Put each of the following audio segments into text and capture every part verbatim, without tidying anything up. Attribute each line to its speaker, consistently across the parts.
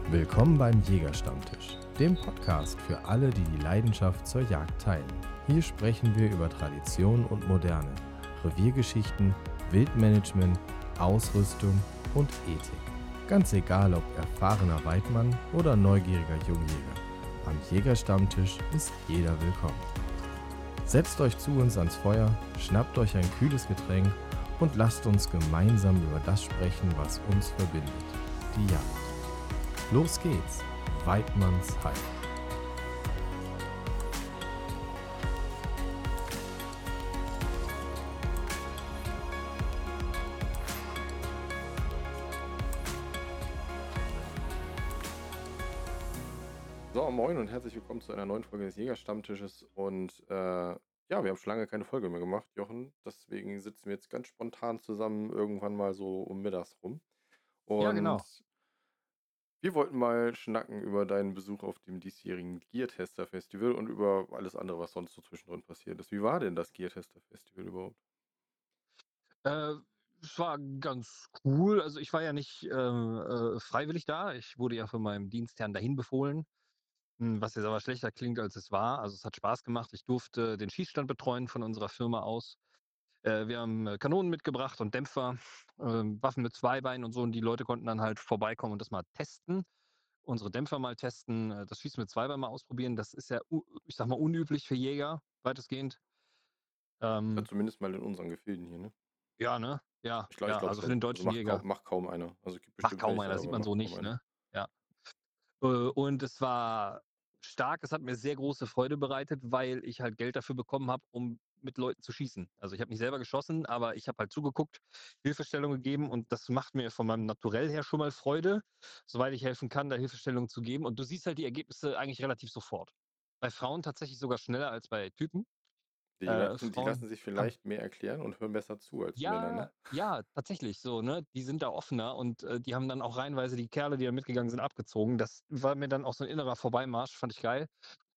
Speaker 1: Willkommen beim Jägerstammtisch, dem Podcast für alle, die die Leidenschaft zur Jagd teilen. Hier sprechen wir über Tradition und Moderne, Reviergeschichten, Wildmanagement, Ausrüstung und Ethik. Ganz egal, ob erfahrener Weidmann oder neugieriger Jungjäger. Am Jägerstammtisch ist jeder willkommen. Setzt euch zu uns ans Feuer, schnappt euch ein kühles Getränk und lasst uns gemeinsam über das sprechen, was uns verbindet, die Jagd. Los geht's, Weidmanns Heim.
Speaker 2: So, moin und herzlich willkommen zu einer neuen Folge des Jägerstammtisches. Und äh, ja, wir haben schon lange keine Folge mehr gemacht, Jochen. Deswegen sitzen wir jetzt ganz spontan zusammen irgendwann mal so um mittags rum.
Speaker 3: Ja, genau.
Speaker 2: Und wir wollten mal schnacken über deinen Besuch auf dem diesjährigen Gear-Tester Festival und über alles andere, was sonst so zwischendrin passiert ist. Wie war denn das Gear-Tester Festival überhaupt?
Speaker 3: Äh, es war ganz cool. Also ich war ja nicht ähm, äh, freiwillig da. Ich wurde ja von meinem Dienstherrn dahin befohlen, hm, was jetzt aber schlechter klingt, als es war. Also es hat Spaß gemacht. Ich durfte den Schießstand betreuen von unserer Firma aus. Äh, wir haben äh, Kanonen mitgebracht und Dämpfer, ähm, Waffen mit Zweibeinen und so. Und die Leute konnten dann halt vorbeikommen und das mal testen. Unsere Dämpfer mal testen, äh, das Schießen mit Zweibeinen mal ausprobieren. Das ist ja, u- ich sag mal, unüblich für Jäger, weitestgehend.
Speaker 2: Ja,
Speaker 3: Ähm,
Speaker 2: zumindest mal in unseren Gefilden hier, ne?
Speaker 3: ja, ne? Ja,
Speaker 2: Ich glaube, ich
Speaker 3: ja,
Speaker 2: glaube
Speaker 3: also für
Speaker 2: schon.
Speaker 3: den
Speaker 2: Also
Speaker 3: deutschen
Speaker 2: macht
Speaker 3: Jäger.
Speaker 2: kaum, macht kaum einer. Also es gibt
Speaker 3: Macht
Speaker 2: bestimmt
Speaker 3: kaum
Speaker 2: welche,
Speaker 3: einer, sieht
Speaker 2: aber
Speaker 3: man
Speaker 2: macht
Speaker 3: so
Speaker 2: kaum
Speaker 3: nicht,
Speaker 2: einer.
Speaker 3: ne? Ja. Äh, und es war stark, es hat mir sehr große Freude bereitet, weil ich halt Geld dafür bekommen habe, um mit Leuten zu schießen. Also ich habe nicht selber geschossen, aber ich habe halt zugeguckt, Hilfestellung gegeben und das macht mir von meinem Naturell her schon mal Freude, soweit ich helfen kann, da Hilfestellung zu geben. Und du siehst halt die Ergebnisse eigentlich relativ sofort. Bei Frauen tatsächlich sogar schneller als bei Typen.
Speaker 2: Die
Speaker 3: Äh,
Speaker 2: lassen, die
Speaker 3: Frauen
Speaker 2: lassen sich
Speaker 3: haben
Speaker 2: vielleicht mehr erklären und hören besser zu als Männer, ne?
Speaker 3: Ja, ja, tatsächlich so, ne? Die sind da offener und, äh, die haben dann auch reihenweise die Kerle, die da mitgegangen sind, abgezogen. Das war mir dann auch so 'n innerer Vorbeimarsch, fand ich geil.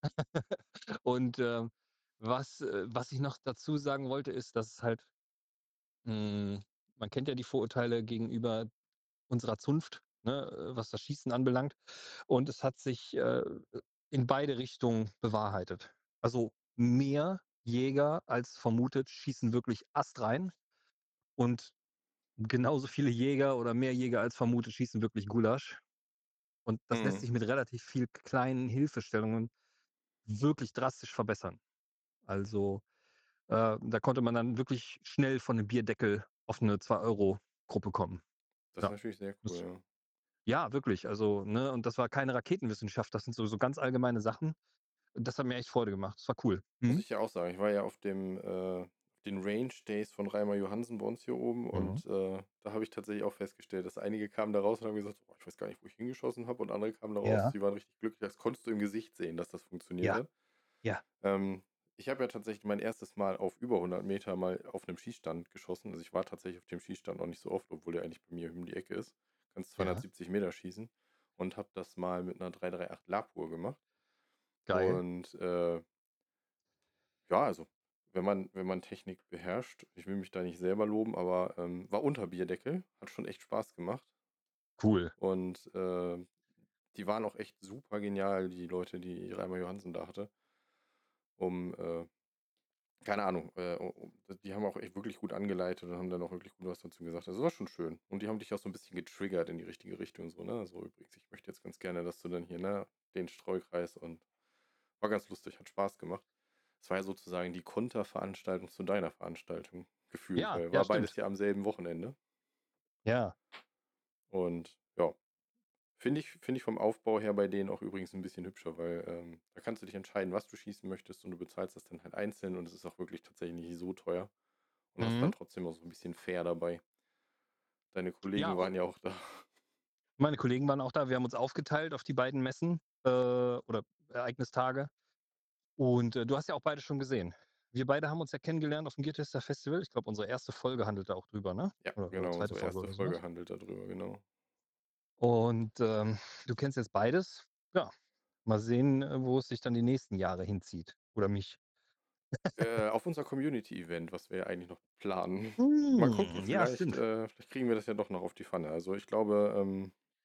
Speaker 3: Und, ähm, was äh, was ich noch dazu sagen wollte, ist, dass es halt hm, man kennt ja die Vorurteile gegenüber unserer Zunft, ne, äh, was das Schießen anbelangt. Und es hat sich, äh, in beide Richtungen bewahrheitet. Also, mehr Jäger als vermutet schießen wirklich astrein und genauso viele Jäger oder mehr Jäger als vermutet schießen wirklich Gulasch. Und das lässt
Speaker 2: Mhm.
Speaker 3: sich mit relativ viel kleinen Hilfestellungen wirklich drastisch verbessern. Also, äh, da konnte man dann wirklich schnell von 'nem Bierdeckel auf 'ne zwei-Euro-Gruppe kommen.
Speaker 2: Das ist
Speaker 3: Ja,
Speaker 2: natürlich sehr cool,
Speaker 3: das
Speaker 2: ja.
Speaker 3: ja, wirklich. Also, ne, und das war keine Raketenwissenschaft. Das sind so so ganz allgemeine Sachen. Das hat mir echt Freude gemacht. Das war cool.
Speaker 2: Muss
Speaker 3: Mhm.
Speaker 2: ich ja auch sagen. Ich war ja auf dem, äh, den Range Days von Reimar Johansen bei uns hier oben
Speaker 3: Mhm.
Speaker 2: und äh, da habe ich tatsächlich auch festgestellt, dass einige kamen da raus und haben gesagt, boah, ich weiß gar nicht, wo ich hingeschossen habe und andere kamen da raus,
Speaker 3: Ja,
Speaker 2: die waren richtig glücklich. Das konntest du im Gesicht sehen, dass das funktioniert
Speaker 3: ja,
Speaker 2: hat.
Speaker 3: ja,
Speaker 2: Ähm, ich habe ja tatsächlich mein erstes Mal auf über hundert Meter mal auf einem Schießstand geschossen. Also ich war tatsächlich auf dem Schießstand noch nicht so oft, obwohl der eigentlich bei mir um die Ecke ist. Kannst
Speaker 3: ja.
Speaker 2: zweihundertsiebzig Meter schießen und habe das mal mit einer drei drei acht Lapur gemacht.
Speaker 3: Geil.
Speaker 2: Und äh, ja, also wenn man, wenn man Technik beherrscht, ich will mich da nicht selber loben, aber ähm, war unter Bierdeckel, hat schon echt Spaß gemacht.
Speaker 3: Cool.
Speaker 2: Und äh, die waren auch echt super genial, die Leute, die Reimar Johansen da hatte, um äh, keine Ahnung, äh, um, die haben auch echt wirklich gut angeleitet und haben dann auch wirklich gut was dazu gesagt. Also, das war schon schön. Und die haben dich auch so ein bisschen getriggert in die richtige Richtung, so, ne? So, übrigens, ich möchte jetzt ganz gerne, dass du dann hier, ne, den Streukreis und war ganz lustig, hat Spaß gemacht. Es war ja sozusagen die Konterveranstaltung zu deiner Veranstaltung gefühlt,
Speaker 3: Ja,
Speaker 2: weil
Speaker 3: ja,
Speaker 2: war beides
Speaker 3: stimmt.
Speaker 2: ja am selben Wochenende.
Speaker 3: Ja.
Speaker 2: Und ja, finde ich, finde ich vom Aufbau her bei denen auch übrigens ein bisschen hübscher, weil ähm, da kannst du dich entscheiden, was du schießen möchtest und du bezahlst das dann halt einzeln und es ist auch wirklich tatsächlich nicht so teuer. Und hast dann
Speaker 3: Mhm.
Speaker 2: trotzdem auch so ein bisschen fair dabei. Deine
Speaker 3: Ja,
Speaker 2: Kollegen
Speaker 3: u
Speaker 2: waren ja auch da.
Speaker 3: meine Kollegen waren auch da. Wir haben uns aufgeteilt auf die beiden Messen, äh, oder Ereignistage. Und, äh, du hast ja auch beide schon gesehen. Wir beide haben uns ja kennengelernt auf dem Geartester Festival. Ich glaube, unsere erste Folge handelte auch drüber, ne?
Speaker 2: Ja,
Speaker 3: Oder oder
Speaker 2: genau,
Speaker 3: zweite
Speaker 2: unsere
Speaker 3: Folge
Speaker 2: erste
Speaker 3: oder so
Speaker 2: Folge
Speaker 3: was.
Speaker 2: handelt darüber, genau.
Speaker 3: Und, ähm, du kennst jetzt beides. Ja, mal sehen, äh, wo es sich dann die nächsten Jahre hinzieht oder mich.
Speaker 2: Äh, auf unser Community-Event, was wir ja eigentlich noch planen. Mal gucken,
Speaker 3: Hm, ja,
Speaker 2: vielleicht,
Speaker 3: stimmt.
Speaker 2: äh, vielleicht kriegen wir das ja doch noch auf die Pfanne. Also ich glaube, ähm,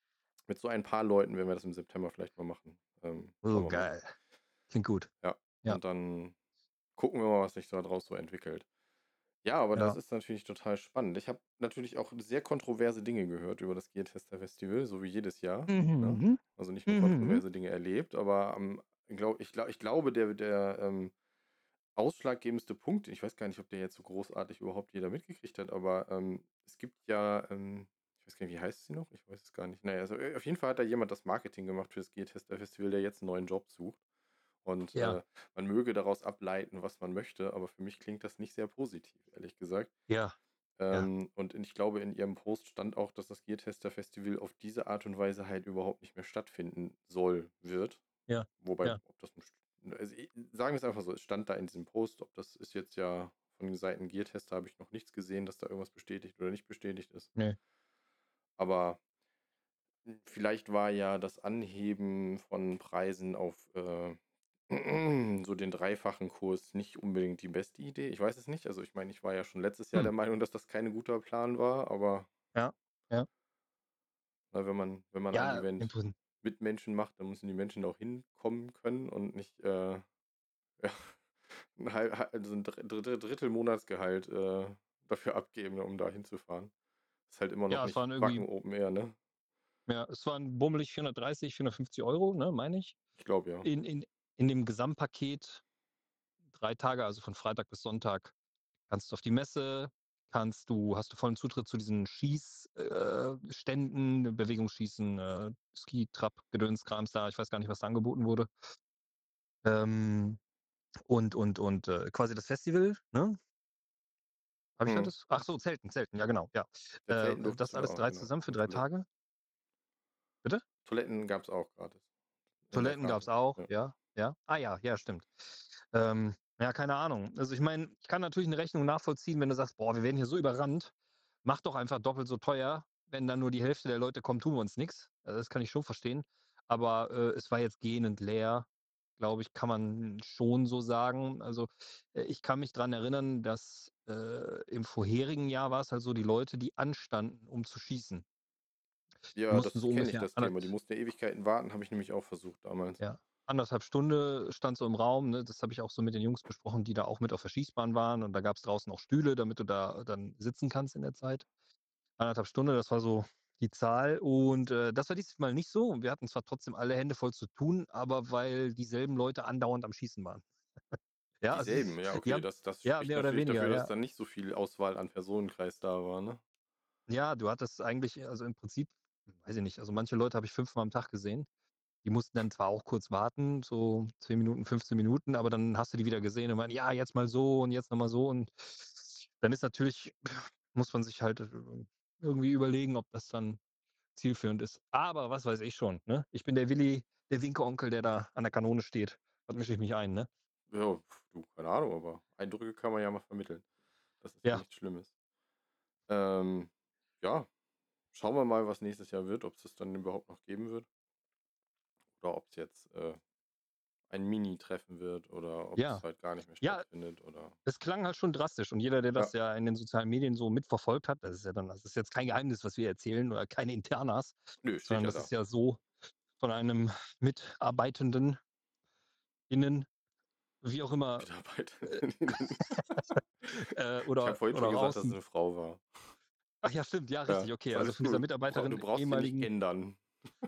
Speaker 2: mit so ein paar Leuten werden wir das im September vielleicht mal machen. Ähm, schauen
Speaker 3: Oh,
Speaker 2: wir mal.
Speaker 3: geil. Klingt gut.
Speaker 2: Ja,
Speaker 3: Ja,
Speaker 2: und dann gucken wir mal, was sich da draus so entwickelt. Ja, aber das
Speaker 3: ja.
Speaker 2: ist natürlich total spannend. Ich habe natürlich auch sehr kontroverse Dinge gehört über das Geartester Festival, so wie jedes Jahr, ne?
Speaker 3: Mhm.
Speaker 2: Also nicht nur
Speaker 3: Mhm.
Speaker 2: kontroverse Dinge erlebt, aber am, glaub, ich, glaub, ich glaube, der, der ähm, ausschlaggebendste Punkt, ich weiß gar nicht, ob der jetzt so großartig überhaupt jeder mitgekriegt hat, aber ähm, es gibt ja, ähm, ich weiß gar nicht, wie heißt sie noch? Ich weiß es gar nicht. Naja, also äh, auf jeden Fall hat da jemand das Marketing gemacht für das Geartester Festival, der jetzt einen neuen Job sucht. Und
Speaker 3: Ja,
Speaker 2: äh, man möge daraus ableiten, was man möchte, aber für mich klingt das nicht sehr positiv, ehrlich gesagt.
Speaker 3: ja, ja,
Speaker 2: Ähm, und ich glaube, in ihrem Post stand auch, dass das Geartester Festival auf diese Art und Weise halt überhaupt nicht mehr stattfinden soll, wird.
Speaker 3: ja,
Speaker 2: Wobei,
Speaker 3: ja.
Speaker 2: ob das, ein St- also ich, sagen wir es einfach so, es stand da in diesem Post, ob das ist jetzt ja von den Seiten Geartester, habe ich noch nichts gesehen, dass da irgendwas bestätigt oder nicht bestätigt ist.
Speaker 3: Nee.
Speaker 2: Aber vielleicht war ja das Anheben von Preisen auf äh, so den dreifachen Kurs nicht unbedingt die beste Idee. Ich weiß es nicht. Also ich meine, ich war ja schon letztes Jahr
Speaker 3: Hm.
Speaker 2: der Meinung, dass das kein guter Plan war, aber
Speaker 3: Ja, ja.
Speaker 2: na, wenn man, wenn man ein
Speaker 3: Ja, im
Speaker 2: Event
Speaker 3: Prin
Speaker 2: mit Menschen macht, dann müssen die Menschen da auch hinkommen können und nicht äh, ja, ein, halb, also ein Dr- Drittel, Drittel Monatsgehalt äh, dafür abgeben, um da hinzufahren. Ist halt immer noch
Speaker 3: ja, es
Speaker 2: nicht
Speaker 3: waren
Speaker 2: Wacken
Speaker 3: irgendwie
Speaker 2: Open Air, ne?
Speaker 3: ja, es waren bummelig vierhundertdreißig, vierhundertfünfzig Euro, ne, meine ich.
Speaker 2: Ich glaube ja.
Speaker 3: In in in dem Gesamtpaket drei Tage, also von Freitag bis Sonntag, kannst du auf die Messe, kannst du hast du vollen Zutritt zu diesen Schießständen, äh, Ständen, Bewegungsschießen, äh, Ski, Trap, Gedönskrams da. Ich weiß gar nicht, was da angeboten wurde. Ähm, und und und, äh, quasi das Festival, ne? Habe ich
Speaker 2: Hm.
Speaker 3: alles? Ach so, Zelten, Zelten, ja genau, ja.
Speaker 2: Der
Speaker 3: Äh,
Speaker 2: Zelten durftest
Speaker 3: das
Speaker 2: du da
Speaker 3: alles
Speaker 2: auch,
Speaker 3: drei
Speaker 2: genau.
Speaker 3: zusammen für
Speaker 2: Und
Speaker 3: drei
Speaker 2: Toiletten.
Speaker 3: Tage. Bitte?
Speaker 2: Toiletten gab es auch gratis in der
Speaker 3: Toiletten gab's
Speaker 2: Karte.
Speaker 3: auch,
Speaker 2: Ja.
Speaker 3: ja, ja. Ah ja, ja, stimmt. Ähm, ja, keine Ahnung. Also, ich meine, ich kann natürlich 'ne Rechnung nachvollziehen, wenn du sagst: „Boah, wir werden hier so überrannt. Mach doch einfach doppelt so teuer. Wenn dann nur die Hälfte der Leute kommt, tun wir uns nix.“ Also, das kann ich schon verstehen. Aber, äh, es war jetzt gähnend leer, glaube ich, kann man schon so sagen. Also, äh, ich kann mich dran erinnern, dass, äh, im vorherigen Jahr war's halt so, die Leute, die anstanden, um zu schießen, die
Speaker 2: Ja,
Speaker 3: mussten so
Speaker 2: das kenne ich,
Speaker 3: ungefähr
Speaker 2: das
Speaker 3: ander
Speaker 2: Thema. Die mussten ja Ewigkeiten warten, habe ich nämlich auch versucht damals.
Speaker 3: ja, anderthalb Stunde stand so im Raum, ne? Das habe ich auch so mit den Jungs besprochen, die da auch mit auf der Schießbahn waren und da gab's draußen auch Stühle, damit du da dann sitzen kannst in der Zeit. anderthalb Stunde, das war so die Zahl und, äh, das war diesmal nicht so und wir hatten zwar trotzdem alle Hände voll zu tun, aber weil dieselben Leute andauernd am Schießen waren. Ja, also,
Speaker 2: Dieselben, ja,
Speaker 3: die
Speaker 2: okay,
Speaker 3: haben
Speaker 2: das, das
Speaker 3: ja,
Speaker 2: spricht
Speaker 3: mehr oder
Speaker 2: natürlich dafür,
Speaker 3: weniger,
Speaker 2: dass
Speaker 3: ja.
Speaker 2: da nicht so viel Auswahl an Personenkreis da war, ne?
Speaker 3: Ja, du hattest eigentlich also, im Prinzip weiß ich nicht, also, manche Leute habe ich fünfmal am Tag gesehen. Die mussten dann zwar auch kurz warten, so zehn Minuten, fünfzehn Minuten, aber dann hast du die wieder gesehen und meinten: „Ja, jetzt mal so und jetzt noch mal so.“ Und dann ist natürlich muss man sich halt, äh, irgendwie überlegen, ob das dann zielführend ist. Aber was weiß ich schon, ne? Ich bin der Willi, der Winkeonkel, der da an der Kanone steht. Was mische ich mich ein, ne?
Speaker 2: Ja, pf, du, keine Ahnung, aber Eindrücke kann man ja mal vermitteln. Das ist ja
Speaker 3: Ja,
Speaker 2: nichts Schlimmes. Ähm, ja, schauen wir mal, was nächstes Jahr wird, ob es das dann überhaupt noch geben wird. Oder ob es jetzt äh, ein Mini-Treffen wird oder ob es
Speaker 3: ja.
Speaker 2: halt gar nicht mehr
Speaker 3: Ja,
Speaker 2: stattfindet oder.
Speaker 3: es klang halt schon drastisch und jeder, der
Speaker 2: Ja,
Speaker 3: das ja in den sozialen Medien so mitverfolgt hat, das ist ja dann das ist jetzt kein Geheimnis, was wir erzählen oder keine Internas,
Speaker 2: nö, steht
Speaker 3: sondern
Speaker 2: ja
Speaker 3: das
Speaker 2: da.
Speaker 3: ist ja so von einem Mitarbeitenden innen, wie auch immer, äh,
Speaker 2: Mitarbeiterinnen.
Speaker 3: äh,
Speaker 2: Ich habe
Speaker 3: oder
Speaker 2: vorhin schon
Speaker 3: oder
Speaker 2: gesagt, dass es
Speaker 3: außen.
Speaker 2: eine Frau war.
Speaker 3: Ach ja, stimmt, ja,
Speaker 2: Ja,
Speaker 3: richtig, okay.
Speaker 2: ist
Speaker 3: Also
Speaker 2: alles
Speaker 3: von dieser
Speaker 2: gut. Du, brauch, du
Speaker 3: Mitarbeiterin
Speaker 2: brauchst sie nicht
Speaker 3: ehemaligen
Speaker 2: ändern.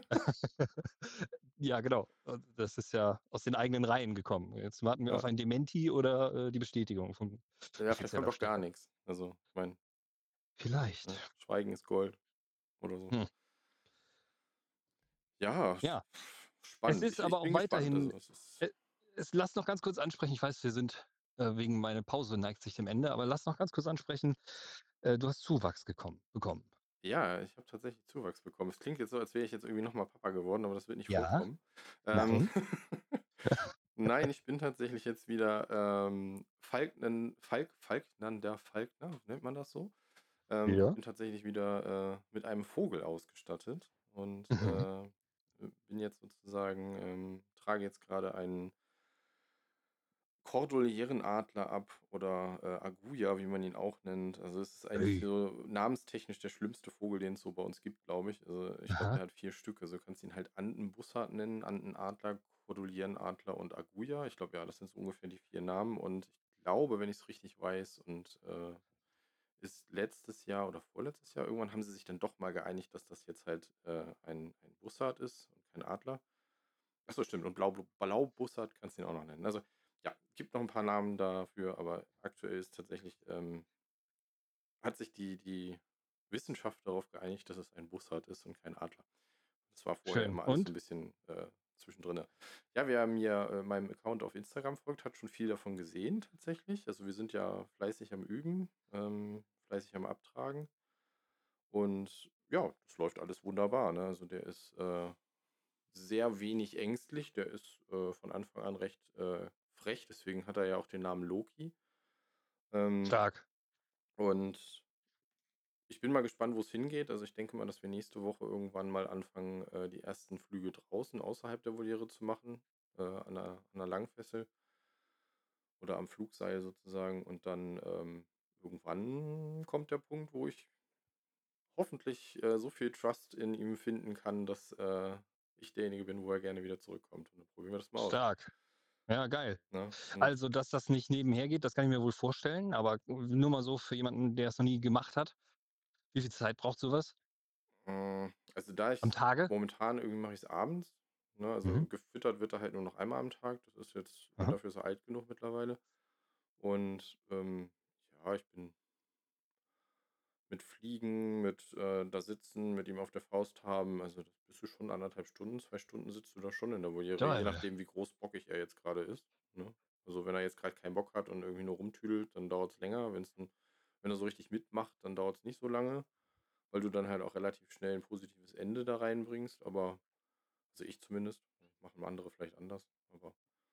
Speaker 3: ja, genau. Und das ist ja aus den eigenen Reihen gekommen. Jetzt warten wir
Speaker 2: Ja.
Speaker 3: auf ein Dementi oder, äh, die Bestätigung von
Speaker 2: Ja, vielleicht kommt
Speaker 3: offizieller
Speaker 2: auch gar
Speaker 3: Stelle.
Speaker 2: nichts. Also, ich meine,
Speaker 3: Vielleicht.
Speaker 2: ne, Schweigen ist Gold oder so.
Speaker 3: Hm.
Speaker 2: Ja,
Speaker 3: Ja, es
Speaker 2: spannend.
Speaker 3: ist
Speaker 2: Ich, ich
Speaker 3: aber auch
Speaker 2: bin gespannt. Also,
Speaker 3: weiterhin
Speaker 2: es ist.
Speaker 3: äh, es lass noch ganz kurz ansprechen, ich weiß, wir sind äh, wegen meine Pause neigt sich dem Ende, aber lass noch ganz kurz ansprechen, äh, du hast Zuwachs gekommen bekommen.
Speaker 2: Ja, ich habe tatsächlich Zuwachs bekommen. Es klingt jetzt so, als wäre ich jetzt irgendwie nochmal Papa geworden, aber das wird nicht
Speaker 3: Ja,
Speaker 2: vorkommen. Ähm,
Speaker 3: warum?
Speaker 2: Nein, ich bin tatsächlich jetzt wieder ähm, Falknen, Falk, Falknander Falkner, nennt man das so? Ähm, ich
Speaker 3: Ja.
Speaker 2: bin tatsächlich wieder äh, mit einem Vogel ausgestattet und
Speaker 3: Mhm.
Speaker 2: äh, bin jetzt sozusagen, ähm, trage jetzt gerade einen Kordillierenadler ab oder äh, Aguja, wie man ihn auch nennt. Also es ist eigentlich
Speaker 3: Ui.
Speaker 2: so namenstechnisch der schlimmste Vogel, den es so bei uns gibt, glaube ich. Also ich glaube,
Speaker 3: Aha.
Speaker 2: der hat vier Stück. Also du kannst ihn halt Andenbussard nennen, Andenadler, Kordillierenadler und Aguja. Ich glaube, ja, das sind so ungefähr die vier Namen. Und ich glaube, wenn ich es richtig weiß, und äh, ist letztes Jahr oder vorletztes Jahr, irgendwann haben sie sich dann doch mal geeinigt, dass das jetzt halt äh, ein, ein Bussard ist und kein Adler. Achso, stimmt. Und Blau, Blaubussard kannst du ihn auch noch nennen. Also, ja, gibt noch ein paar Namen dafür, aber aktuell ist tatsächlich, ähm, hat sich die, die Wissenschaft darauf geeinigt, dass es ein Bussard ist und kein Adler. Das war vorher
Speaker 3: Schön.
Speaker 2: immer alles so
Speaker 3: Und?
Speaker 2: ein bisschen äh, zwischendrin. Ja, wer mir äh, meinem Account auf Instagram folgt, hat schon viel davon gesehen tatsächlich. Also wir sind ja fleißig am Üben, ähm, fleißig am Abtragen. Und ja, das läuft alles wunderbar. Ne? Also der ist äh, sehr wenig ängstlich. Der ist äh, von Anfang an recht äh, frech. Deswegen hat er ja auch den Namen Loki. Ähm,
Speaker 3: Stark.
Speaker 2: und ich bin mal gespannt, wo es hingeht. Also ich denke mal, dass wir nächste Woche irgendwann mal anfangen, äh, die ersten Flüge draußen außerhalb der Voliere zu machen. Äh, an einer, an einer Langfessel oder am Flugseil sozusagen. Und dann ähm, irgendwann kommt der Punkt, wo ich hoffentlich äh, so viel Trust in ihm finden kann, dass äh, ich derjenige bin, wo er gerne wieder zurückkommt. Und dann probieren wir das mal aus.
Speaker 3: Stark. Ja, geil.
Speaker 2: Ne? Und
Speaker 3: Also, dass das nicht nebenher geht, das kann ich mir wohl vorstellen, aber nur mal so für jemanden, der es noch nie gemacht hat. Wie viel Zeit braucht sowas?
Speaker 2: äh, also da
Speaker 3: Am
Speaker 2: ich
Speaker 3: Tage?
Speaker 2: momentan irgendwie mache ich es abends. Ne? Also
Speaker 3: Mhm.
Speaker 2: gefüttert wird er halt nur noch einmal am Tag. Das ist jetzt,
Speaker 3: Aha.
Speaker 2: dafür ist er alt genug mittlerweile. Und ähm, ja, ich bin mit Fliegen, mit äh, da sitzen, mit ihm auf der Faust haben. Also das bist du schon anderthalb Stunden, zwei Stunden sitzt du da schon in der Voliere, je
Speaker 3: Geil.
Speaker 2: nachdem, wie großbockig er jetzt gerade ist. Ne? Also wenn er jetzt gerade keinen Bock hat und irgendwie nur rumtüdelt, dann dauert es länger. Wenn's ein, wenn er so richtig mitmacht, dann dauert es nicht so lange, weil du dann halt auch relativ schnell ein positives Ende da reinbringst. Aber, also ich zumindest, machen andere vielleicht anders. Aber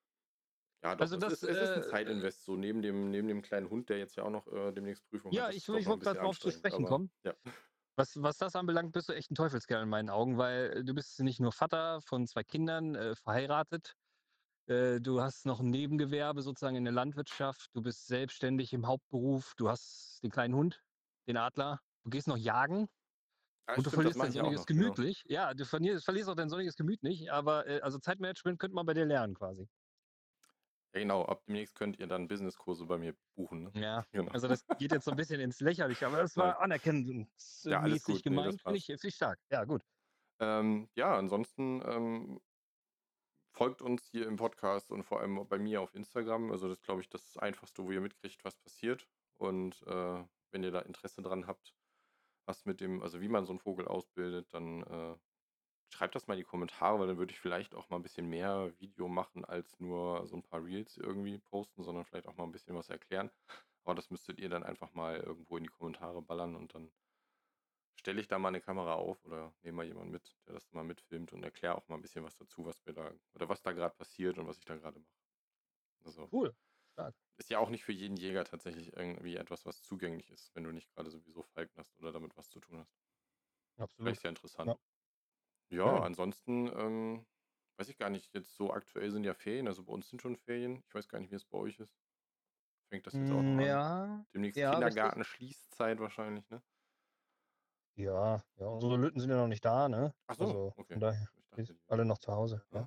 Speaker 2: ja, doch,
Speaker 3: Also
Speaker 2: es ist,
Speaker 3: das,
Speaker 2: es ist ein
Speaker 3: äh,
Speaker 2: Zeitinvest, so neben dem, neben dem kleinen Hund, der jetzt ja auch noch äh, demnächst Prüfung hat,
Speaker 3: ja,
Speaker 2: ist
Speaker 3: ich,
Speaker 2: es doch
Speaker 3: ich
Speaker 2: noch ein
Speaker 3: wollte gerade
Speaker 2: bisschen
Speaker 3: drauf zu
Speaker 2: anstrengend.
Speaker 3: sprechen
Speaker 2: Aber
Speaker 3: kommen.
Speaker 2: ja.
Speaker 3: Was, was das anbelangt, bist du echt ein Teufelskerl in meinen Augen, weil äh, du bist nicht nur Vater von zwei Kindern, äh, verheiratet, äh, du hast noch ein Nebengewerbe sozusagen in der Landwirtschaft, du bist selbstständig im Hauptberuf, du hast den kleinen Hund, den Adler, du gehst noch jagen
Speaker 2: Ah,
Speaker 3: und du
Speaker 2: stimmt, das
Speaker 3: verlierst
Speaker 2: mache
Speaker 3: dein
Speaker 2: ich auch
Speaker 3: sonniges
Speaker 2: noch, genau.
Speaker 3: Gemüt nicht. Ja, du verlierst, verlierst auch dein sonniges Gemüt nicht, aber äh, also Zeitmanagement könnte man bei dir lernen quasi.
Speaker 2: Ja, genau, ab demnächst könnt ihr dann Businesskurse bei mir buchen, ne?
Speaker 3: Ja,
Speaker 2: Genau.
Speaker 3: also das geht jetzt so ein bisschen ins Lächerliche, aber das
Speaker 2: Nein.
Speaker 3: war
Speaker 2: Ja, alles
Speaker 3: anerkennungsmäßig
Speaker 2: gut. Nee, das
Speaker 3: gemeint, finde ich,
Speaker 2: passt.
Speaker 3: finde ich stark. Ja, gut.
Speaker 2: Ähm, ja, ansonsten ähm, folgt uns hier im Podcast und vor allem bei mir auf Instagram. Also das ist, glaube ich, das Einfachste, wo ihr mitkriegt, was passiert. Und äh, wenn ihr da Interesse dran habt, was mit dem, also wie man so einen Vogel ausbildet, dann äh, schreibt das mal in die Kommentare, weil dann würde ich vielleicht auch mal ein bisschen mehr Video machen, als nur so ein paar Reels irgendwie posten, sondern vielleicht auch mal ein bisschen was erklären. Aber das müsstet ihr dann einfach mal irgendwo in die Kommentare ballern und dann stelle ich da mal eine Kamera auf oder nehme mal jemanden mit, der das mal mitfilmt und erkläre auch mal ein bisschen was dazu, was wir da oder was da gerade passiert und was ich da gerade mache. Also
Speaker 3: Cool. Stark.
Speaker 2: ist ja auch nicht für jeden Jäger tatsächlich irgendwie etwas, was zugänglich ist, wenn du nicht gerade sowieso Falken hast oder damit was zu tun hast. Vielleicht
Speaker 3: Absolut.
Speaker 2: sehr interessant.
Speaker 3: Ja,
Speaker 2: Ja,
Speaker 3: schön.
Speaker 2: ansonsten ähm, weiß ich gar nicht, jetzt so aktuell sind ja Ferien, also bei uns sind schon Ferien. Ich weiß gar nicht, wie es bei euch ist. Fängt das jetzt auch noch
Speaker 3: Hm,
Speaker 2: an?
Speaker 3: ja,
Speaker 2: Demnächst
Speaker 3: ja, richtig.
Speaker 2: Kindergarten, Schließzeit wahrscheinlich, ne?
Speaker 3: Ja, ja, unsere Löten sind ja noch nicht da, ne?
Speaker 2: Ach so,
Speaker 3: Also
Speaker 2: okay.
Speaker 3: von daher,
Speaker 2: Ich
Speaker 3: die
Speaker 2: dachte,
Speaker 3: sind
Speaker 2: die
Speaker 3: alle
Speaker 2: wären.
Speaker 3: noch zu Hause,
Speaker 2: Ah.
Speaker 3: ja.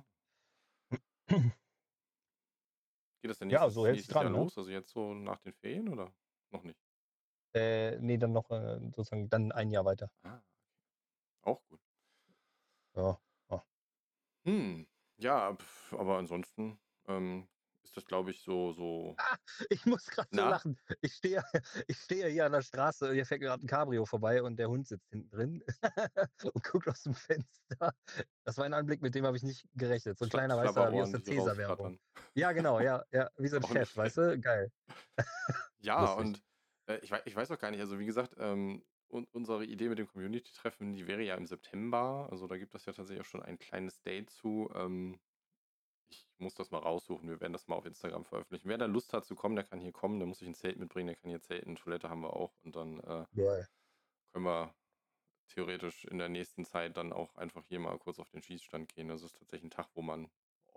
Speaker 2: Geht das denn
Speaker 3: Ja,
Speaker 2: nächstes,
Speaker 3: so hält sich
Speaker 2: nächstes Jahr
Speaker 3: dran, ne?
Speaker 2: los? Also jetzt so nach den Ferien oder noch nicht?
Speaker 3: Äh, ne, dann noch, äh, sozusagen dann ein Jahr weiter.
Speaker 2: Ah, auch gut.
Speaker 3: Ja, ja.
Speaker 2: Hm, ja, pf, aber ansonsten ähm, ist das, glaube ich, so, so.
Speaker 3: Ah, ich muss grad so
Speaker 2: Na?
Speaker 3: lachen. Ich stehe ich stehe hier an der Straße, hier fährt grad 'n Cabrio vorbei und der Hund sitzt hinten drin und guckt aus dem Fenster. Das war ein Anblick, mit dem habe ich nicht gerechnet. So 'n
Speaker 2: Schla
Speaker 3: kleiner weißer wie aus
Speaker 2: Schlabberohren,
Speaker 3: der
Speaker 2: die
Speaker 3: Tesa-Werbung.
Speaker 2: rausflattern.
Speaker 3: Ja, genau, ja, ja, wie so 'n
Speaker 2: Auch nicht
Speaker 3: Chef, weißt
Speaker 2: schlecht.
Speaker 3: du? Geil.
Speaker 2: Ja,
Speaker 3: Lustig.
Speaker 2: und äh, ich, wei ich weiß auch gar nicht, also wie gesagt, ähm, un unsere Idee mit dem Community-Treffen, die wäre ja im September. Also da gibt es ja tatsächlich auch schon ein kleines Date zu. Ähm, ich muss das mal raussuchen. Wir werden das mal auf Instagram veröffentlichen. Wer da Lust hat zu kommen, der kann hier kommen. Der muss sich ein Zelt mitbringen, der kann hier zelten. Toilette haben wir auch. Und dann äh,
Speaker 3: Geil.
Speaker 2: können wir theoretisch in der nächsten Zeit dann auch einfach hier mal kurz auf den Schießstand gehen. Das ist tatsächlich ein Tag, wo man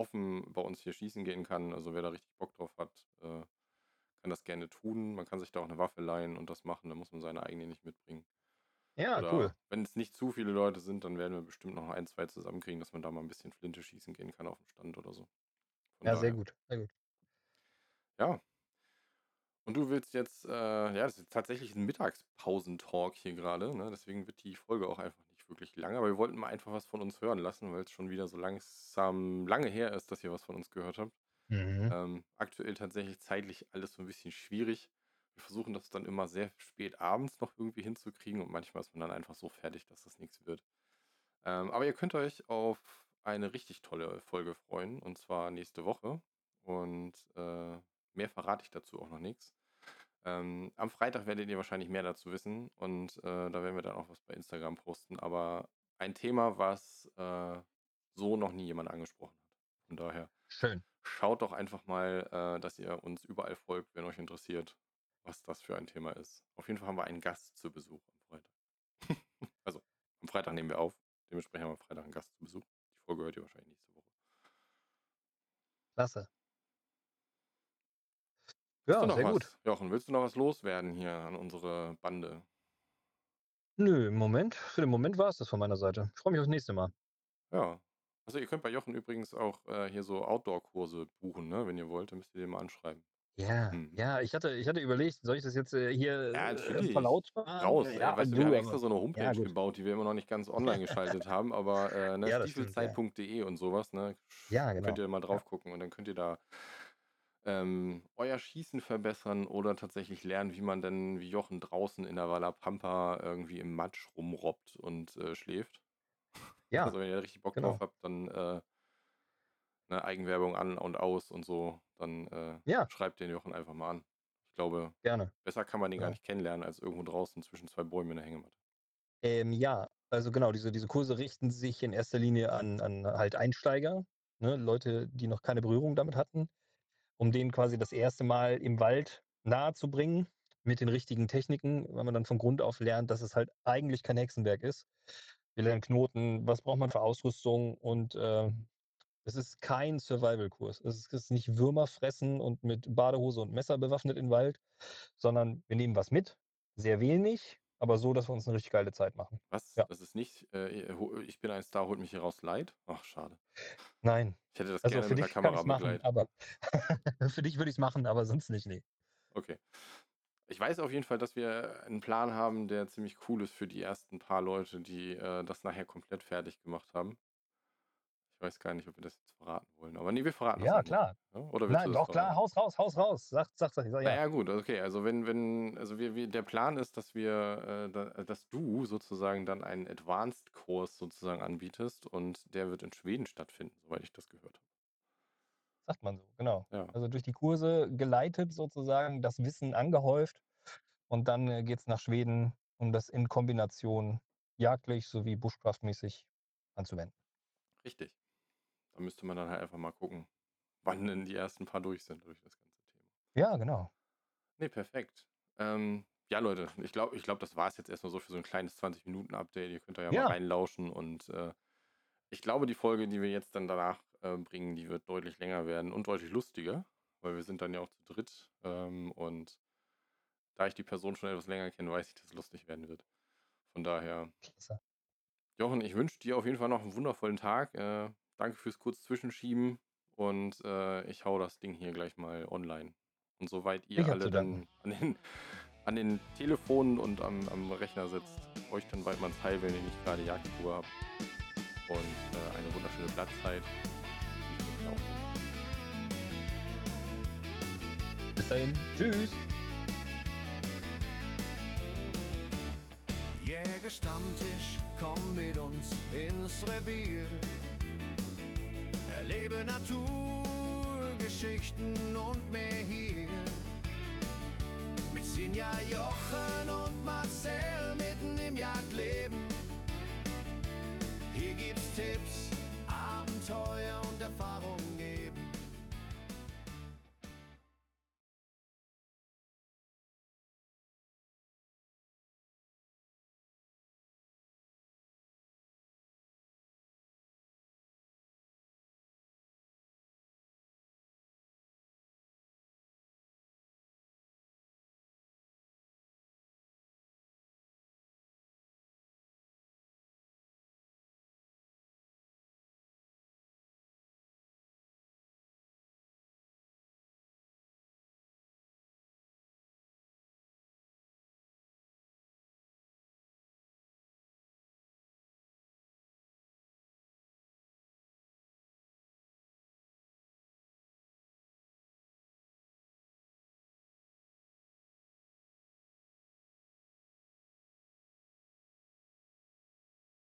Speaker 2: offen bei uns hier schießen gehen kann. Also wer da richtig Bock drauf hat, äh, kann das gerne tun. Man kann sich da auch eine Waffe leihen und das machen. Da muss man seine eigene nicht mitbringen.
Speaker 3: Ja, cool.
Speaker 2: Oder wenn es nicht zu viele Leute sind, dann werden wir bestimmt noch ein, zwei zusammenkriegen, dass man da mal ein bisschen Flinte schießen gehen kann auf dem Stand oder so. Von
Speaker 3: Ja, sehr
Speaker 2: daher,
Speaker 3: gut, sehr gut.
Speaker 2: ja. Und du willst jetzt, äh, ja, das ist tatsächlich ein Mittagspausentalk hier gerade, ne? Deswegen wird die Folge auch einfach nicht wirklich lang. Aber wir wollten mal einfach was von uns hören lassen, weil es schon wieder so langsam lange her ist, dass ihr was von uns gehört habt.
Speaker 3: Mhm.
Speaker 2: Ähm, aktuell tatsächlich zeitlich alles so ein bisschen schwierig. Wir versuchen das dann immer sehr spät abends noch irgendwie hinzukriegen und manchmal ist man dann einfach so fertig, dass das nichts wird. Ähm, aber ihr könnt euch auf eine richtig tolle Folge freuen und zwar nächste Woche. Und äh, mehr verrate ich dazu auch noch nichts. Ähm, am Freitag werdet ihr wahrscheinlich mehr dazu wissen und äh, da werden wir dann auch was bei Instagram posten. Aber ein Thema, was äh, so noch nie jemand angesprochen hat. Von daher
Speaker 3: Schön.
Speaker 2: schaut doch einfach mal, äh, dass ihr uns überall folgt, wenn euch interessiert, was das für ein Thema ist. Auf jeden Fall haben wir einen Gast zu Besuch am Freitag. Also am Freitag nehmen wir auf. Dementsprechend haben wir am Freitag einen Gast zu Besuch. Die Folge hört ihr wahrscheinlich nächste Woche.
Speaker 3: Klasse.
Speaker 2: Hast du
Speaker 3: Ja,
Speaker 2: noch
Speaker 3: sehr
Speaker 2: was,
Speaker 3: gut.
Speaker 2: Jochen? Willst du noch was loswerden hier an unsere Bande?
Speaker 3: Nö, im Moment, für den Moment war es das von meiner Seite. Ich freue mich aufs nächste Mal.
Speaker 2: Ja. Also ihr könnt bei Jochen übrigens auch äh, hier so Outdoor-Kurse buchen, ne? Wenn ihr wollt, dann müsst ihr den mal anschreiben.
Speaker 3: Ja,
Speaker 2: Mhm.
Speaker 3: ja, ich hatte, ich hatte überlegt, soll ich das jetzt äh, hier
Speaker 2: Ja,
Speaker 3: äh,
Speaker 2: natürlich.
Speaker 3: verlautbaren?
Speaker 2: Raus. Äh,
Speaker 3: Ja,
Speaker 2: weißt du, wir haben
Speaker 3: du,
Speaker 2: extra
Speaker 3: aber
Speaker 2: so eine
Speaker 3: ja,
Speaker 2: Homepage
Speaker 3: gut.
Speaker 2: gebaut, die wir immer noch nicht ganz online geschaltet haben, aber äh, ne,
Speaker 3: Ja, das stimmt, ja.
Speaker 2: stiefelzeit punkt de und sowas, ne?
Speaker 3: Ja,
Speaker 2: Könnt
Speaker 3: genau.
Speaker 2: ihr mal
Speaker 3: Ja,
Speaker 2: drauf gucken und dann könnt ihr da ähm, euer Schießen verbessern oder tatsächlich lernen, wie man denn wie Jochen draußen in der Walla Pampa irgendwie im Matsch rumrobbt und äh, schläft.
Speaker 3: ja,
Speaker 2: Also wenn ihr richtig Bock
Speaker 3: genau.
Speaker 2: drauf habt, dann äh, eine Eigenwerbung an und aus und so, dann äh,
Speaker 3: Ja,
Speaker 2: schreibt den Jochen einfach mal an. Ich glaube,
Speaker 3: gerne.
Speaker 2: besser kann man den gar
Speaker 3: Genau.
Speaker 2: nicht kennenlernen, als irgendwo draußen zwischen zwei Bäumen in der Hängematte.
Speaker 3: Ähm, ja, also genau, diese, diese Kurse richten sich in erster Linie an, an halt Einsteiger, ne, Leute, die noch keine Berührung damit hatten, um denen quasi das erste Mal im Wald nahe zu bringen mit den richtigen Techniken, weil man dann von Grund auf lernt, dass es halt eigentlich kein Hexenwerk ist. Wir lernen Knoten, was braucht man für Ausrüstung und äh, es ist kein Survival-Kurs. Es ist nicht Würmer fressen und mit Badehose und Messer bewaffnet in den Wald, sondern wir nehmen was mit, sehr wenig, aber so, dass wir uns eine richtig geile Zeit machen.
Speaker 2: Was?
Speaker 3: Ja,
Speaker 2: Das ist nicht, äh, ho- ich bin ein Star, holt mich hier raus, Light? Ach, schade.
Speaker 3: nein.
Speaker 2: Ich hätte das
Speaker 3: Also
Speaker 2: gerne
Speaker 3: für
Speaker 2: mit der
Speaker 3: dich kann
Speaker 2: Kamera
Speaker 3: ich es machen,
Speaker 2: begleitet.
Speaker 3: aber für dich würde ich es machen, aber sonst nicht, nee.
Speaker 2: Okay. Ich weiß auf jeden Fall, dass wir einen Plan haben, der ziemlich cool ist für die ersten paar Leute, die äh, das nachher komplett fertig gemacht haben. Ich weiß gar nicht, ob wir das jetzt verraten wollen. Aber nee, wir verraten das
Speaker 3: Ja,
Speaker 2: noch nicht.
Speaker 3: klar.
Speaker 2: Ja? Oder willst du
Speaker 3: Nein,
Speaker 2: das
Speaker 3: doch, klar,
Speaker 2: verraten?
Speaker 3: Haus raus, Haus raus. Sag, sag, sag, sag ja.
Speaker 2: Naja, gut, okay. Also wenn, wenn, also wir, wir, der Plan ist, dass wir, äh, da, dass du sozusagen dann einen Advanced-Kurs sozusagen anbietest und der wird in Schweden stattfinden, soweit ich das gehört habe.
Speaker 3: Sagt man so, genau.
Speaker 2: Ja,
Speaker 3: Also durch die Kurse geleitet sozusagen, das Wissen angehäuft und dann äh, geht es nach Schweden, um das in Kombination jagdlich sowie bushcraftmäßig anzuwenden.
Speaker 2: richtig. Da müsste man dann halt einfach mal gucken, wann denn die ersten paar durch sind durch das ganze Thema.
Speaker 3: Ja, genau.
Speaker 2: Nee, perfekt. Ähm, ja, Leute, ich glaube, ich glaub, das war es jetzt erstmal so für so ein kleines zwanzig-Minuten-Update. Ihr könnt da ja mal
Speaker 3: Ja,
Speaker 2: reinlauschen und äh, ich glaube, die Folge, die wir jetzt dann danach äh, bringen, die wird deutlich länger werden und deutlich lustiger, weil wir sind dann ja auch zu dritt ähm, und da ich die Person schon etwas länger kenne, weiß ich, dass es lustig werden wird. Von daher,
Speaker 3: klasse.
Speaker 2: Jochen, ich wünsche dir auf jeden Fall noch einen wundervollen Tag. Äh, danke fürs kurz Zwischenschieben und äh, ich hau das Ding hier gleich mal online. Und soweit ihr
Speaker 3: Ich habe
Speaker 2: alle
Speaker 3: zu danken.
Speaker 2: dann an den, an den Telefonen und am, am Rechner sitzt, euch dann bald mal ins Heil, wenn ihr nicht gerade Jagdtour habt. Und äh, eine wunderschöne Blattzeit. Ich wünsche euch auch.
Speaker 3: Bis dahin. Tschüss.
Speaker 4: Jägerstammtisch, komm mit uns ins Revier. Erlebe Naturgeschichten und mehr hier. Mit Sinja, Jochen und Marcel mitten im Jagdleben. Hier gibt's Tipps, Abenteuer und Erfahrungen.